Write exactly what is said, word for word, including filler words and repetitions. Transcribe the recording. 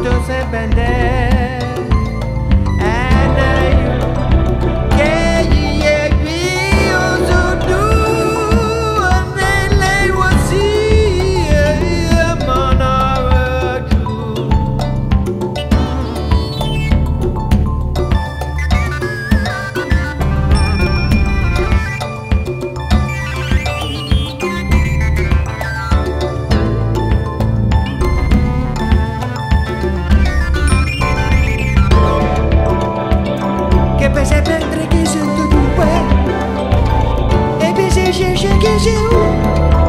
moto se prende. And uh, che gli è qui uso tu, e lei vuoi sia manava giù. Che pensi prendere che sento due, e pensi che c'è che c'è un